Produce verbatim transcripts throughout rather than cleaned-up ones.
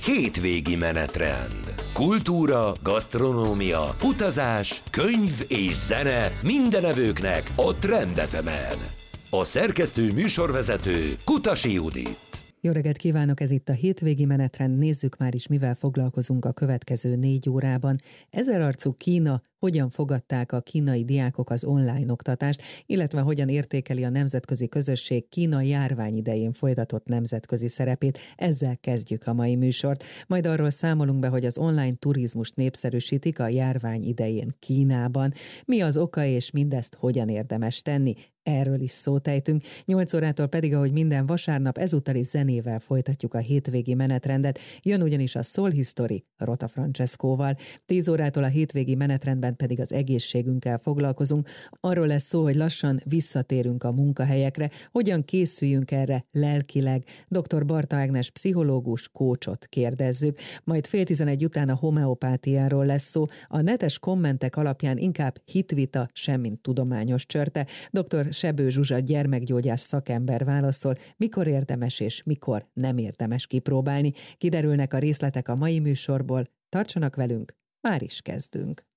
Hétvégi menetrend. Kultúra, gasztronómia, utazás, könyv és zene minden evőknek a Trend ef emen. A szerkesztő műsorvezető Kutasi Judit. Jó reggelt kívánok, ez itt a Hétvégi menetrend. Nézzük már is, mivel foglalkozunk a következő négy órában. Ezerarcú Kína, hogyan fogadták a kínai diákok az online oktatást, illetve hogyan értékeli a nemzetközi közösség Kína járvány idején folytatott nemzetközi szerepét. Ezzel kezdjük a mai műsort. Majd arról számolunk be, hogy az online turizmust népszerűsítik a járvány idején Kínában. Mi az oka és mindezt hogyan érdemes tenni? Erről is szót ejtünk. nyolc órától pedig, ahogy minden vasárnap, ezúttal is zenével folytatjuk a hétvégi menetrendet. Jön ugyanis a Soul History Rota Francescóval. tíz órától a hétvégi menetrendben pedig az egészségünkkel foglalkozunk. Arról lesz szó, hogy lassan visszatérünk a munkahelyekre, hogyan készüljünk erre lelkileg. doktor Barta Ágnes pszichológus, kócsot kérdezzük. Majd fél tizenegy után a homeopátiáról lesz szó. A netes kommentek alapján inkább hitvita, semmint tudományos csörte. doktor Sebő Zsuzsa gyermekgyógyász szakember válaszol, mikor érdemes és mikor nem érdemes kipróbálni. Kiderülnek a részletek a mai műsorból. Tartsanak velünk, már is kezdünk.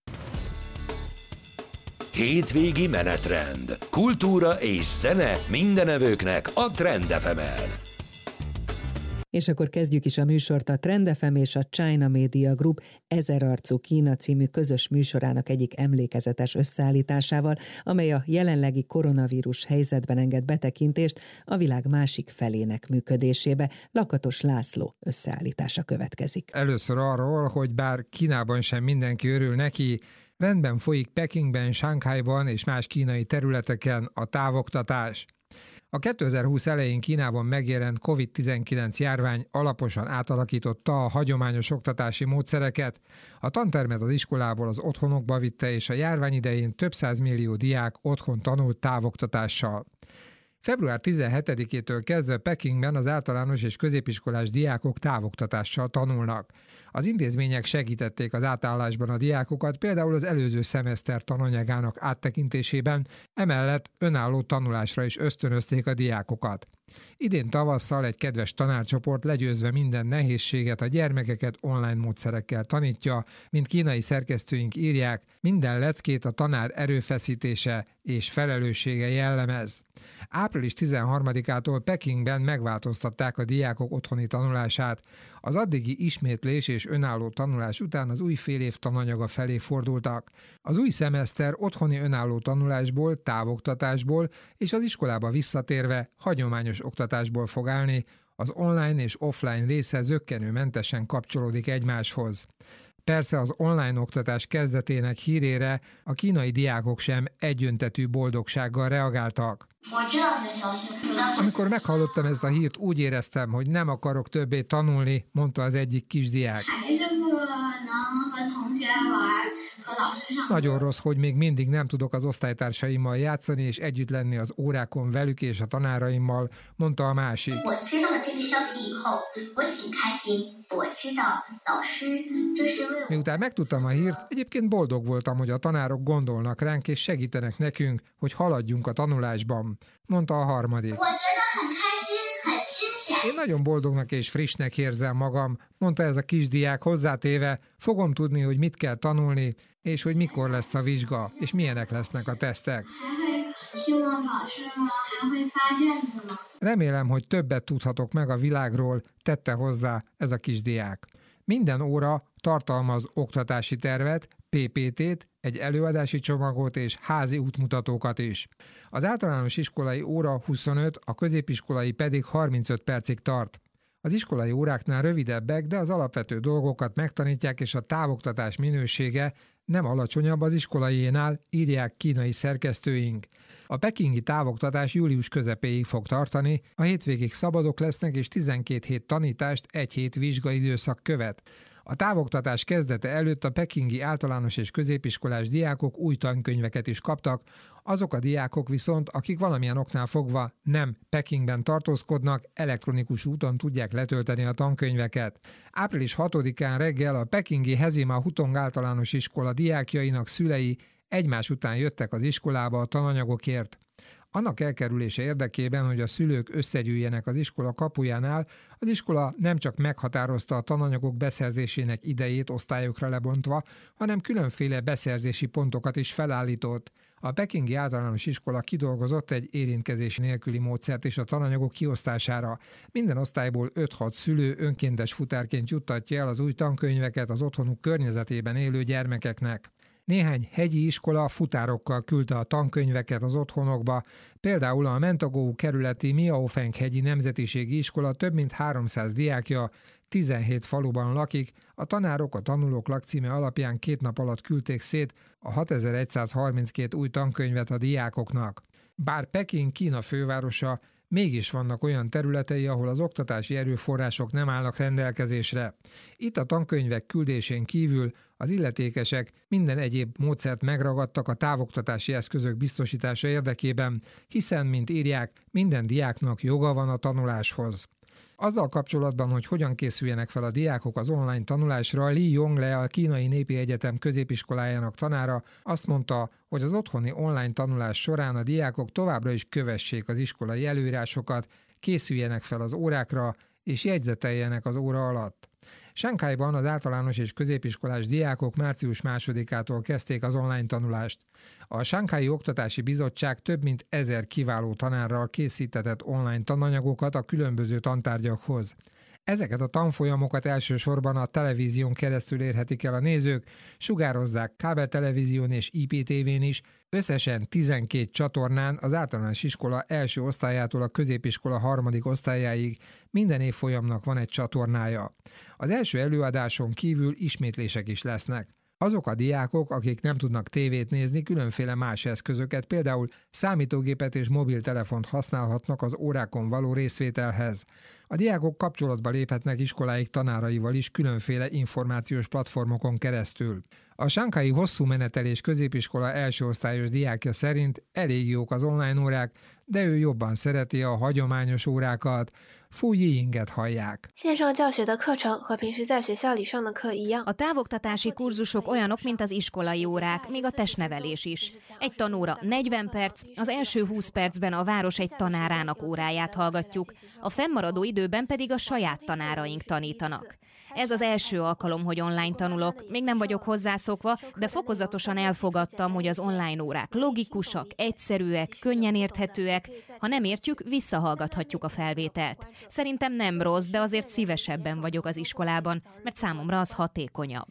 Hétvégi menetrend. Kultúra és zene minden evőknek a Trend ef emen. És akkor kezdjük is a műsort. A Trend ef em és a China Media Group Ezerarcú Kína című közös műsorának egyik emlékezetes összeállításával, amely a jelenlegi koronavírus helyzetben enged betekintést a világ másik felének működésébe. Lakatos László összeállítása következik. Először arról, hogy bár Kínában sem mindenki örül neki, rendben folyik Pekingben, Sanghajban és más kínai területeken a távoktatás. A kétezer-húsz elején Kínában megjelent kovid tizenkilenc járvány alaposan átalakította a hagyományos oktatási módszereket, a tantermet az iskolából az otthonokba vitte, és a járvány idején több százmillió diák otthon tanult távoktatással. február tizenhetedikétől kezdve Pekingben az általános és középiskolás diákok távoktatással tanulnak. Az intézmények segítették az átállásban a diákokat, például az előző szemeszter tananyagának áttekintésében, emellett önálló tanulásra is ösztönözték a diákokat. Idén tavasszal egy kedves tanárcsoport legyőzve minden nehézséget a gyermekeket online módszerekkel tanítja, mint kínai szerkesztőink írják, minden leckét a tanár erőfeszítése és felelőssége jellemez. április tizenharmadikától Pekingben megváltoztatták a diákok otthoni tanulását. Az addigi ismétlés és önálló tanulás után az új fél év tananyaga felé fordultak. Az új szemeszter otthoni önálló tanulásból, távoktatásból és az iskolába visszatérve hagyományos oktatásból fog állni, az online és offline része zökkenőmentesen kapcsolódik egymáshoz. Persze az online oktatás kezdetének hírére a kínai diákok sem egyöntetű boldogsággal reagáltak. Amikor meghallottam ezt a hírt, úgy éreztem, hogy nem akarok többé tanulni, mondta az egyik kisdiák. Nagyon rossz, hogy még mindig nem tudok az osztálytársaimmal játszani és együtt lenni az órákon velük és a tanáraimmal, mondta a másik. Miután megtudtam a hírt, egyébként boldog voltam, hogy a tanárok gondolnak ránk és segítenek nekünk, hogy haladjunk a tanulásban, mondta a harmadik. Én nagyon boldognak és frissnek érzem magam, mondta ez a kisdiák hozzátéve, fogom tudni, hogy mit kell tanulni, és hogy mikor lesz a vizsga, és milyenek lesznek a tesztek. Remélem, hogy többet tudhatok meg a világról, tette hozzá ez a kisdiák. Minden óra tartalmaz oktatási tervet, pé pé té-t, egy előadási csomagot és házi útmutatókat is. Az általános iskolai óra huszonöt, a középiskolai pedig harmincöt percig tart. Az iskolai óráknál rövidebbek, de az alapvető dolgokat megtanítják, és a távoktatás minősége nem alacsonyabb az iskolaiénál, írják kínai szerkesztőink. A pekingi távoktatás július közepéig fog tartani, a hétvégig szabadok lesznek, és tizenkét hét tanítást egy hét vizsgaidőszak követ. A távoktatás kezdete előtt a pekingi általános és középiskolás diákok új tankönyveket is kaptak, azok a diákok viszont, akik valamilyen oknál fogva nem Pekingben tartózkodnak, elektronikus úton tudják letölteni a tankönyveket. április hatodikán reggel a pekingi Hezima Hutong általános iskola diákjainak szülei egymás után jöttek az iskolába a tananyagokért. Annak elkerülése érdekében, hogy a szülők összegyűjjenek az iskola kapujánál, az iskola nem csak meghatározta a tananyagok beszerzésének idejét osztályokra lebontva, hanem különféle beszerzési pontokat is felállított. A pekingi általános iskola kidolgozott egy érintkezés nélküli módszert is a tananyagok kiosztására. Minden osztályból öt-hat szülő önkéntes futárként juttatja el az új tankönyveket az otthonuk környezetében élő gyermekeknek. Néhány hegyi iskola futárokkal küldte a tankönyveket az otthonokba, például a Mentagou kerületi Miaofeng hegyi nemzetiségi iskola több mint háromszáz diákja tizenhét faluban lakik, a tanárok a tanulók lakcíme alapján két nap alatt küldték szét a hatezer-százharminckét új tankönyvet a diákoknak. Bár Peking Kína fővárosa, mégis vannak olyan területei, ahol az oktatási erőforrások nem állnak rendelkezésre. Itt a tankönyvek küldésén kívül az illetékesek minden egyéb módszert megragadtak a távoktatási eszközök biztosítása érdekében, hiszen, mint írják, minden diáknak joga van a tanuláshoz. Azzal kapcsolatban, hogy hogyan készüljenek fel a diákok az online tanulásra, Li Yongle, a Kínai Népi Egyetem középiskolájának tanára azt mondta, hogy az otthoni online tanulás során a diákok továbbra is kövessék az iskolai előírásokat, készüljenek fel az órákra és jegyzeteljenek az óra alatt. Shanghaiban az általános és középiskolás diákok március másodikától kezdték az online tanulást. A Shanghai Oktatási Bizottság több mint ezer kiváló tanárral készítetett online tananyagokat a különböző tantárgyakhoz. Ezeket a tanfolyamokat elsősorban a televízión keresztül érhetik el a nézők, sugározzák kábeltelevízión és I P T V-n is, összesen tizenkét csatornán az általános iskola első osztályától a középiskola harmadik osztályáig minden évfolyamnak van egy csatornája. Az első előadáson kívül ismétlések is lesznek. Azok a diákok, akik nem tudnak tévét nézni, különféle más eszközöket, például számítógépet és mobiltelefont használhatnak az órákon való részvételhez. A diákok kapcsolatba léphetnek iskoláik tanáraival is különféle információs platformokon keresztül. A Shanghai hosszú menetelés középiskola első osztályos diákja szerint elég jók az online órák, de ő jobban szereti a hagyományos órákat. Fu Yiyinget hallják. A távoktatási kurzusok olyanok, mint az iskolai órák, még a testnevelés is. Egy tanóra negyven perc, az első húsz percben a város egy tanárának óráját hallgatjuk, a fennmaradó időben pedig a saját tanáraink tanítanak. Ez az első alkalom, hogy online tanulok, még nem vagyok hozzászokva, de fokozatosan elfogadtam, hogy az online órák logikusak, egyszerűek, könnyen érthetőek, ha nem értjük, visszahallgathatjuk a felvételt. Szerintem nem rossz, de azért szívesebben vagyok az iskolában, mert számomra az hatékonyabb.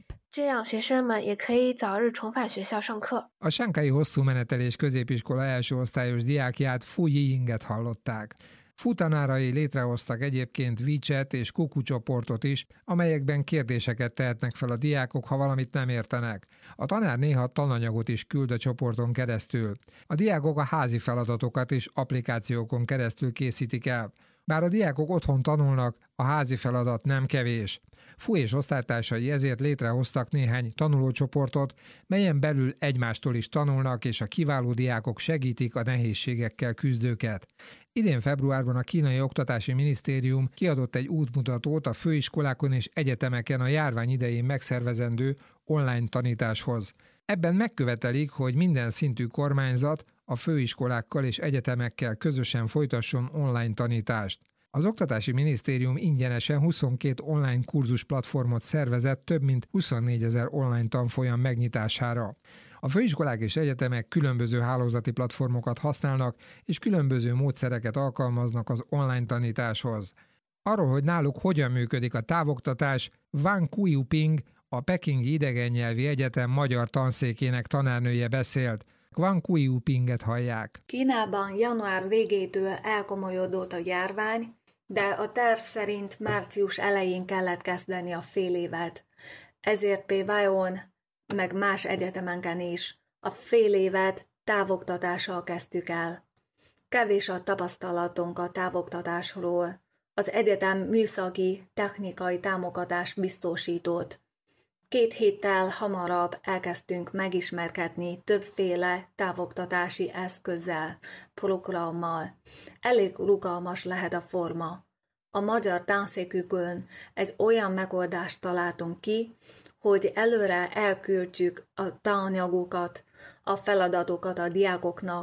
A Shanghai hosszú menetelés középiskola első osztályos diákját Fu Yiyinget hallották. Fu tanárai létrehoztak egyébként WeChat és Kuku csoportot is, amelyekben kérdéseket tehetnek fel a diákok, ha valamit nem értenek. A tanár néha tananyagot is küld a csoporton keresztül. A diákok a házi feladatokat is applikációkon keresztül készítik el. Bár a diákok otthon tanulnak, a házi feladat nem kevés. Fu és osztálytársai ezért létrehoztak néhány tanulócsoportot, melyen belül egymástól is tanulnak, és a kiváló diákok segítik a nehézségekkel küzdőket. Idén februárban a Kínai Oktatási Minisztérium kiadott egy útmutatót a főiskolákon és egyetemeken a járvány idején megszervezendő online tanításhoz. Ebben megkövetelik, hogy minden szintű kormányzat a főiskolákkal és egyetemekkel közösen folytasson online tanítást. Az Oktatási Minisztérium ingyenesen huszonkét online kurzus platformot szervezett több mint huszonnégyezer online tanfolyam megnyitására. A főiskolák és egyetemek különböző hálózati platformokat használnak, és különböző módszereket alkalmaznak az online tanításhoz. Arról, hogy náluk hogyan működik a távoktatás, Wang Kuiyuping, a Pekingi Idegennyelvi Egyetem magyar tanszékének tanárnője beszélt. Wang Kuiyupinget hallják. Kínában január végétől elkomolyodott a járvány, de a terv szerint március elején kellett kezdeni a fél évet. Ezért például meg más egyetemenken is a fél évet távoktatással kezdtük el. Kevés a tapasztalatunk a távoktatásról. Az egyetem műszaki, technikai támogatást biztosított. Két héttel hamarabb elkezdtünk megismerkedni többféle távoktatási eszközzel, programmal. Elég rugalmas lehet a forma. A magyar tanszékükön egy olyan megoldást találtunk ki, hogy előre elküldjük a tananyagokat, a feladatokat a diákoknak,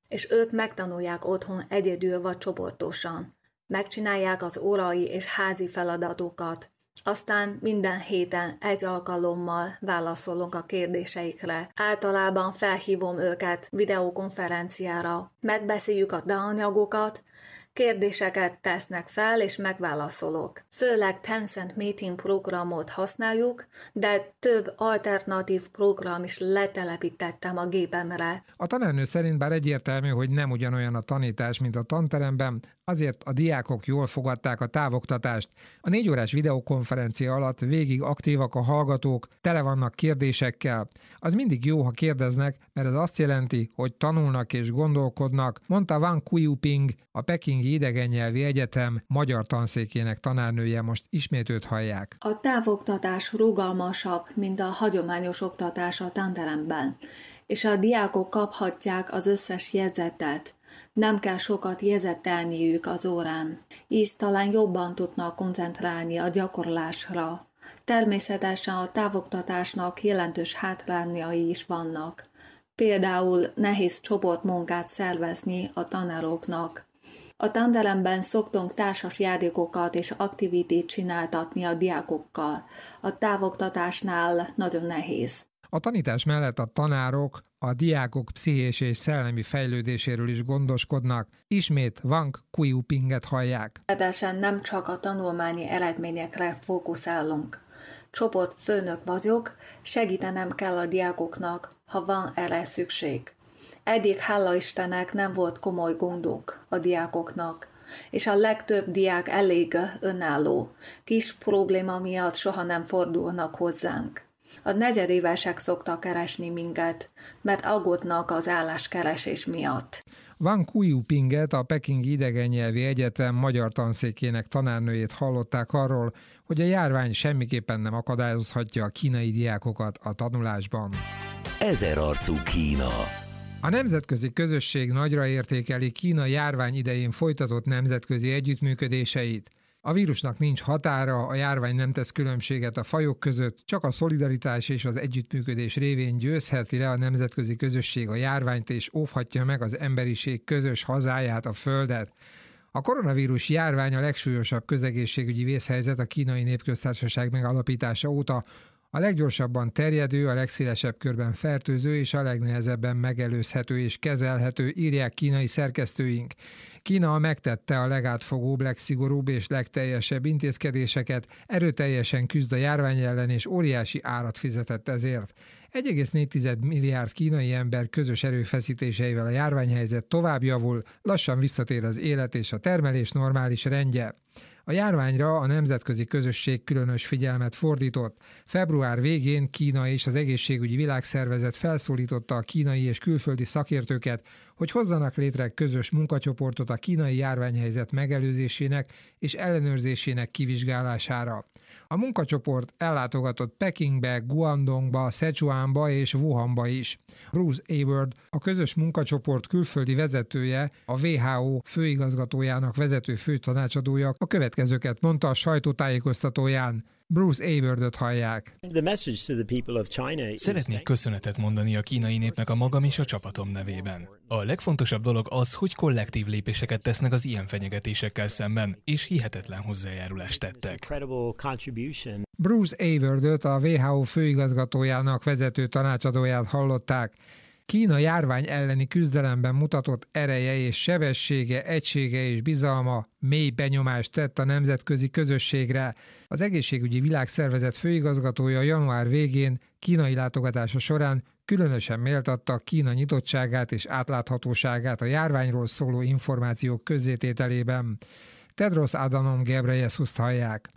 és ők megtanulják otthon egyedül vagy csoportosan. Megcsinálják az órai és házi feladatokat, aztán minden héten egy alkalommal válaszolunk a kérdéseikre. Általában felhívom őket videokonferenciára, megbeszéljük a tananyagokat, kérdéseket tesznek fel, és megválaszolok. Főleg Tencent Meeting programot használjuk, de több alternatív program is letelepítettem a gépemre. A tanárnő szerint bár egyértelmű, hogy nem ugyanolyan a tanítás, mint a tanteremben, azért a diákok jól fogadták a távoktatást. A négy órás videokonferencia alatt végig aktívak a hallgatók, tele vannak kérdésekkel. Az mindig jó, ha kérdeznek, mert ez azt jelenti, hogy tanulnak és gondolkodnak, mondta Wang Kuiyuping, a Pekingi Idegennyelvi Egyetem magyar tanszékének tanárnője, most ismét őt hallják. A távoktatás rugalmasabb, mint a hagyományos oktatás a tanteremben, és a diákok kaphatják az összes jegyzetet. Nem kell sokat jegyzetelniük az órán. Így talán jobban tudnak koncentrálni a gyakorlásra. Természetesen a távoktatásnak jelentős hátrányai is vannak. Például nehéz csoportmunkát szervezni a tanároknak. A tanteremben szoktunk társas játékokat és aktivitét csináltatni a diákokkal. A távoktatásnál nagyon nehéz. A tanítás mellett a tanárok a diákok pszichés és szellemi fejlődéséről is gondoskodnak. Ismét Wang Kuiyupinget hallják. Természetesen nem csak a tanulmányi eredményekre fókuszálunk. Csoportfőnök vagyok, segítenem kell a diákoknak, ha van erre szükség. Eddig hála Istennek nem volt komoly gondok a diákoknak, és a legtöbb diák elég önálló. Kis probléma miatt soha nem fordulnak hozzánk. A negyedévesek szoktak keresni minket, mert aggódnak az álláskeresés miatt. Wang Kuiyupinget, a Pekingi Idegennyelvi Egyetem magyar tanszékének tanárnőjét hallották arról, hogy a járvány semmiképpen nem akadályozhatja a kínai diákokat a tanulásban. Ezerarcú Kína. A nemzetközi közösség nagyra értékeli Kína járvány idején folytatott nemzetközi együttműködéseit. A vírusnak nincs határa, a járvány nem tesz különbséget a fajok között, csak a szolidaritás és az együttműködés révén győzheti le a nemzetközi közösség a járványt és óvhatja meg az emberiség közös hazáját, a Földet. A koronavírus járvány a legsúlyosabb közegészségügyi vészhelyzet a Kínai Népköztársaság megalapítása óta, a leggyorsabban terjedő, a legszélesebb körben fertőző és a legnehezebben megelőzhető és kezelhető, írják kínai szerkesztőink. Kína megtette a legátfogóbb, legszigorúbb és legteljesebb intézkedéseket, erőteljesen küzd a járvány ellen és óriási árat fizetett ezért. egy egész négy milliárd kínai ember közös erőfeszítéseivel a járványhelyzet tovább javul, lassan visszatér az élet és a termelés normális rendje. A járványra a nemzetközi közösség különös figyelmet fordított. Február végén Kína és az Egészségügyi Világszervezet felszólította a kínai és külföldi szakértőket, hogy hozzanak létre közös munkacsoportot a kínai járványhelyzet megelőzésének és ellenőrzésének kivizsgálására. A munkacsoport ellátogatott Pekingbe, Guangdongba, Szechuanba és Wuhanba is. Bruce Hayward, a közös munkacsoport külföldi vezetője, a dupla vé há ó főigazgatójának vezető főtanácsadója a következőket mondta a sajtótájékoztatóján. Bruce Haywardot hallják. Szeretnék köszönetet mondani a kínai népnek a magam és a csapatom nevében. A legfontosabb dolog az, hogy kollektív lépéseket tesznek az ilyen fenyegetésekkel szemben, és hihetetlen hozzájárulást tettek. Bruce Haywardot, a dupla vé há ó főigazgatójának vezető tanácsadóját hallották. Kína járvány elleni küzdelemben mutatott ereje és sebessége, egysége és bizalma mély benyomást tett a nemzetközi közösségre. Az Egészségügyi Világszervezet főigazgatója január végén kínai látogatása során különösen méltatta Kína nyitottságát és átláthatóságát a járványról szóló információk közzétételében. Tedros Adhanom Ghebreyesuszt hallják.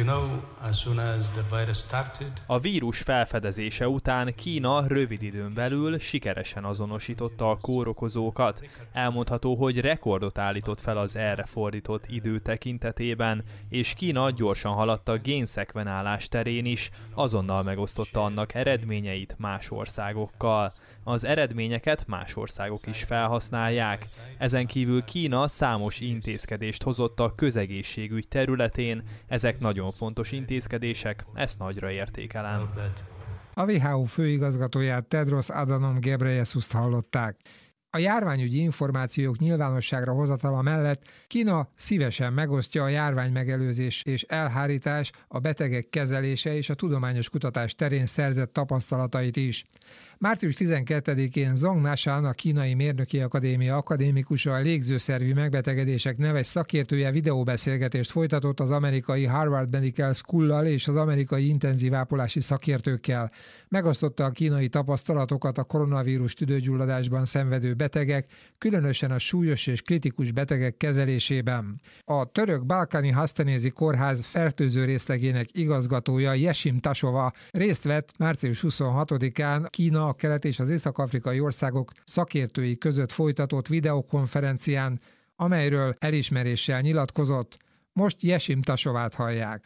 A vírus felfedezése után Kína rövid időn belül sikeresen azonosította a kórokozókat. Elmondható, hogy rekordot állított fel az erre fordított idő tekintetében, és Kína gyorsan haladt a génszekvenálás terén is, azonnal megosztotta annak eredményeit más országokkal. Az eredményeket más országok is felhasználják. Ezen kívül Kína számos intézkedést hozott a közegészségügy területén, ezek nagyon fontos intézkedések, ezt nagyra értékelem. A dupla vé há ó főigazgatóját, Tedros Adhanom Ghebreyesuszt hallották. A járványügyi információk nyilvánosságra hozatala mellett Kína szívesen megosztja a járványmegelőzés és elhárítás, a betegek kezelése és a tudományos kutatás terén szerzett tapasztalatait is. március tizenkettedikén Zhong Nashan, a Kínai Mérnöki Akadémia akadémikusa, a légzőszervi megbetegedések neves szakértője videóbeszélgetést folytatott az amerikai Harvard Medical School-lal és az amerikai intenzív ápolási szakértőkkel. Megosztotta a kínai tapasztalatokat a koronavírus tüdőgyulladásban szenvedő betegek, különösen a súlyos és kritikus betegek kezelésében. A török Balkani Hasztanézi Kórház fertőző részlegének igazgatója Yesim Tasova részt vett március huszonhatodikán Kína, a kelet és az észak-afrikai országok szakértői között folytatott videokonferencián, amelyről elismeréssel nyilatkozott. Most Yesim Tasovát hallják.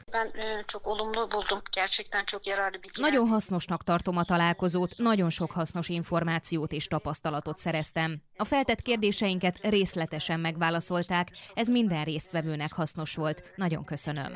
Nagyon hasznosnak tartom a találkozót, nagyon sok hasznos információt és tapasztalatot szereztem. A feltett kérdéseinket részletesen megválaszolták, ez minden résztvevőnek hasznos volt. Nagyon köszönöm.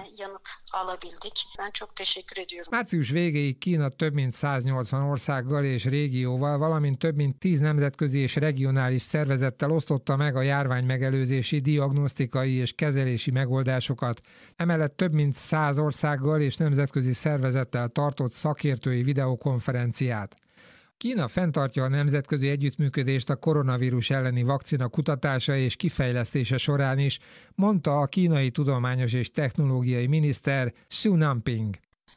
Március végéig Kína több mint száznyolcvan országgal és régióval, valamint több mint tíz nemzetközi és regionális szervezettel osztotta meg a járványmegelőzési, diagnosztikai és kezelési megoldásokat. Emellett több mint száz országgal és nemzetközi szervezettel tartott szakértői videokonferenciát. Kína fenntartja a nemzetközi együttműködést a koronavírus elleni vakcina kutatása és kifejlesztése során is, mondta a kínai tudományos és technológiai miniszter Xu Nanping.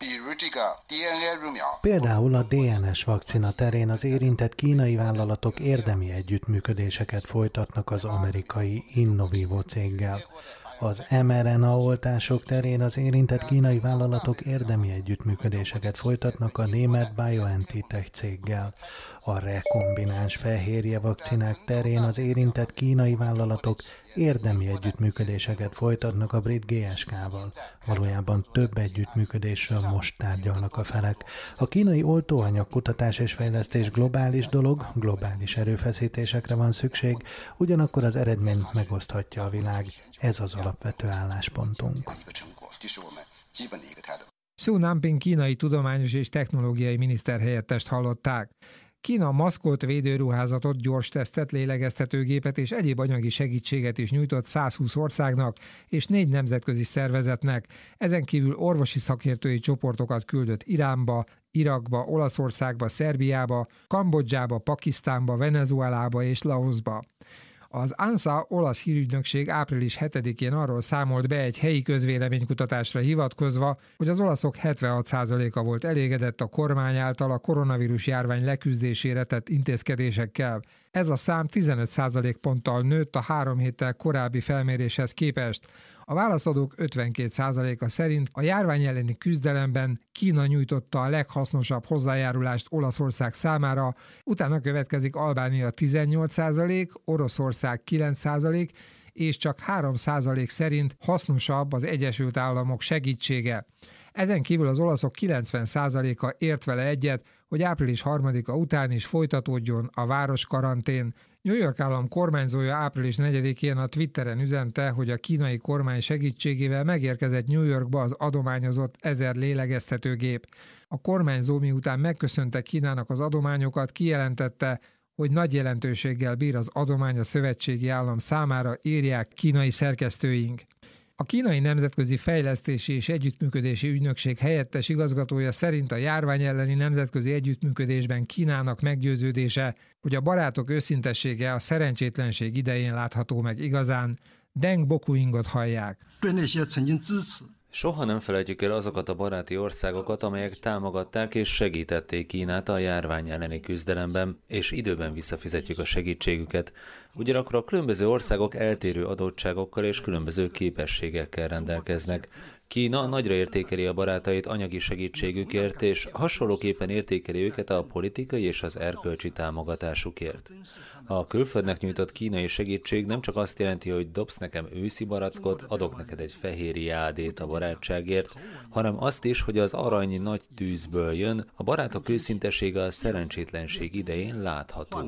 Például a dé en es vakcina terén az érintett kínai vállalatok érdemi együttműködéseket folytatnak az amerikai Innovivo céggel. Az em er en á oltások terén az érintett kínai vállalatok érdemi együttműködéseket folytatnak a német BioNTech céggel. A rekombináns fehérje vakcinák terén az érintett kínai vállalatok érdemi együttműködéseket folytatnak a brit gé es ká-val. Valójában több együttműködésről most tárgyalnak a felek. A kínai oltóanyag kutatás és fejlesztés globális dolog, globális erőfeszítésekre van szükség, ugyanakkor az eredményt megoszthatja a világ. Ez az alapvető álláspontunk. Xu Nanping kínai tudományos és technológiai miniszterhelyettest hallották. Kína maszkot, védőruházatot, gyors tesztet, lélegeztetőgépet és egyéb anyagi segítséget is nyújtott százhúsz országnak és négy nemzetközi szervezetnek. Ezen kívül orvosi szakértői csoportokat küldött Iránba, Irakba, Olaszországba, Szerbiába, Kambodzsába, Pakisztánba, Venezuelába és Laoszba. Az ANSA olasz hírügynökség április hetedikén arról számolt be egy helyi közvéleménykutatásra hivatkozva, hogy az olaszok hetvenhat százaléka volt elégedett a kormány által a koronavírus járvány leküzdésére tett intézkedésekkel. Ez a szám tizenöt százalékponttal nőtt a három héttel korábbi felméréshez képest. A válaszadók ötvenkét százaléka szerint a járvány elleni küzdelemben Kína nyújtotta a leghasznosabb hozzájárulást Olaszország számára, utána következik Albánia tizennyolc százalék, Oroszország kilenc százalék, és csak három százalék szerint hasznosabb az Egyesült Államok segítsége. Ezen kívül az olaszok kilencven százaléka ért vele egyet, hogy április harmadika után is folytatódjon a városkarantén. New York állam kormányzója április negyedikén a Twitteren üzente, hogy a kínai kormány segítségével megérkezett New Yorkba az adományozott ezer lélegeztetőgép. A kormányzó miután megköszönte Kínának az adományokat, kijelentette, hogy nagy jelentőséggel bír az adomány a szövetségi állam számára, írják kínai szerkesztőink. A kínai Nemzetközi Fejlesztési és Együttműködési Ügynökség helyettes igazgatója szerint a járvány elleni nemzetközi együttműködésben Kínának meggyőződése, hogy a barátok őszintessége a szerencsétlenség idején látható meg igazán. Deng Bokuingot hallják. Soha nem felejtjük el azokat a baráti országokat, amelyek támogatták és segítették Kínát a járvány elleni küzdelemben, és időben visszafizetjük a segítségüket. Ugyanakkor a különböző országok eltérő adottságokkal és különböző képességekkel rendelkeznek. Kína nagyra értékeli a barátait anyagi segítségükért, és hasonlóképpen értékeli őket a politikai és az erkölcsi támogatásukért. A külföldnek nyújtott kínai segítség nem csak azt jelenti, hogy dobsz nekem őszi barackot, adok neked egy fehér jádét a barátságért, hanem azt is, hogy az arany nagy tűzből jön, a barátok őszintesége a szerencsétlenség idején látható.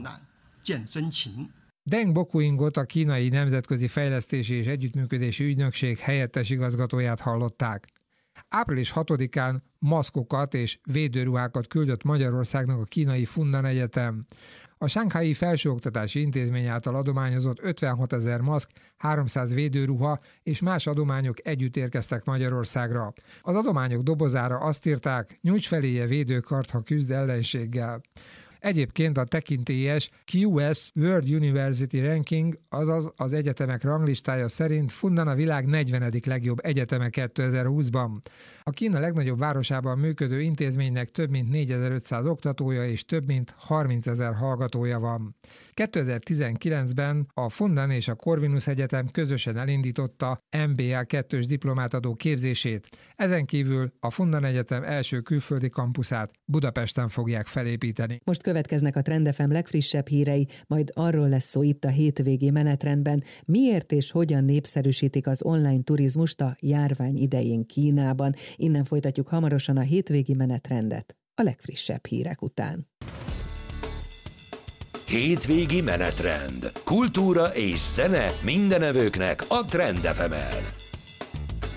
Deng Bokuingot, a kínai Nemzetközi Fejlesztési és Együttműködési Ügynökség helyettes igazgatóját hallották. április hatodikán maszkokat és védőruhákat küldött Magyarországnak a kínai Funan Egyetem. A Sánghái Felsőoktatási Intézmény által adományozott ötvenhatezer maszk, háromszáz védőruha és más adományok együtt érkeztek Magyarországra. Az adományok dobozára azt írták, nyújts feléje védőkart, ha küzd ellenséggel. Egyébként a tekintélyes Q S World University Ranking, azaz az egyetemek ranglistája szerint Funan a világ negyvenedik legjobb egyeteme kétezer-húszban. A Kína legnagyobb városában működő intézménynek több mint négyezer-ötszáz oktatója és több mint harmincezer hallgatója van. kétezer-tizenkilencben a Funan és a Corvinus Egyetem közösen elindította M B A kettős diplomát adó képzését. Ezen kívül a Funan Egyetem első külföldi kampuszát Budapesten fogják felépíteni. Most következnek a Trend ef em legfrissebb hírei, majd arról lesz szó itt a hétvégi menetrendben, miért és hogyan népszerűsítik az online turizmust a járvány idején Kínában. Innen folytatjuk hamarosan a hétvégi menetrendet a legfrissebb hírek után. Hétvégi menetrend. Kultúra és zene mindenevőknek a Trend ef emen.